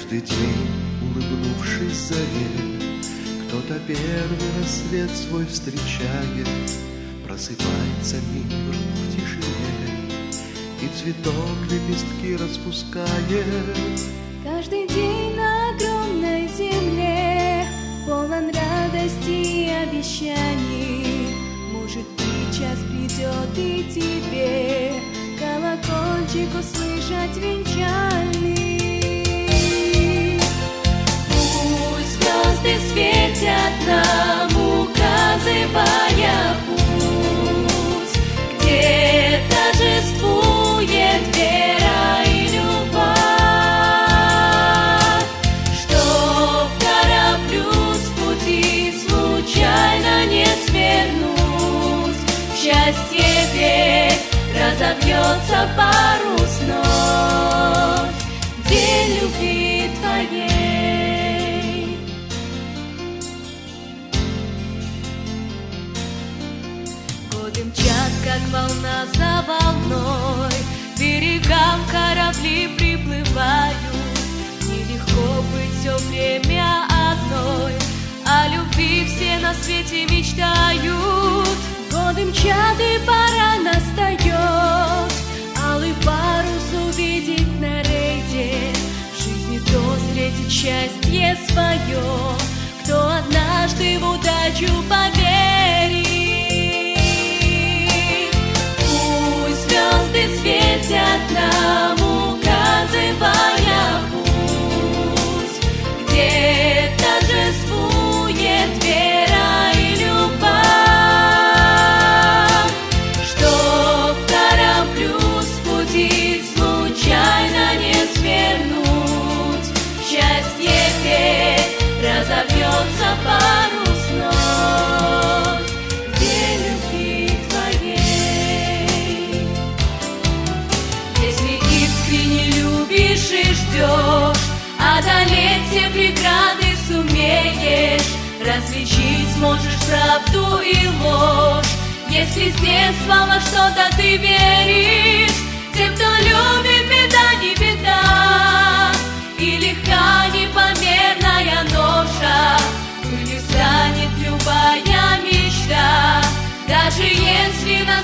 Каждый день, улыбнувшись заре, кто-то первый рассвет свой встречает. Просыпается мир в тишине, и цветок лепестки распускает. Каждый день на огромной земле полон радости и обещаний. Может, и час придет и тебе колокольчик услышать венчальный. Пусть звезды светят нам, указывая путь, где торжествует вера и любовь, чтоб кораблю с пути случайно не свернуть. В счастье верь, разобьется парус вновь, день любви твоей. Годы мчат, как волна за волной, к берегам корабли приплывают. Нелегко быть все время одной, о любви все на свете мечтают. Годы мчат, и пора настает алый парус увидеть на рейде. В жизни то встретит счастье свое, кто однажды в удачу поверит. Пусть звезды светят нам, указывая путь, где торжествует вера и любовь, чтоб кораблю с пути случайно не свернуть. В счастье верь, разобьется парус вновь, день любви твоей. Если искренне любишь и ждешь, одолеть все преграды сумеешь, различить сможешь правду и ложь. Если с детства во что-то ты веришь, тем, кто любит, беда не беда, и легка непомерная ноша, пылью станет любая мечта. Даже если на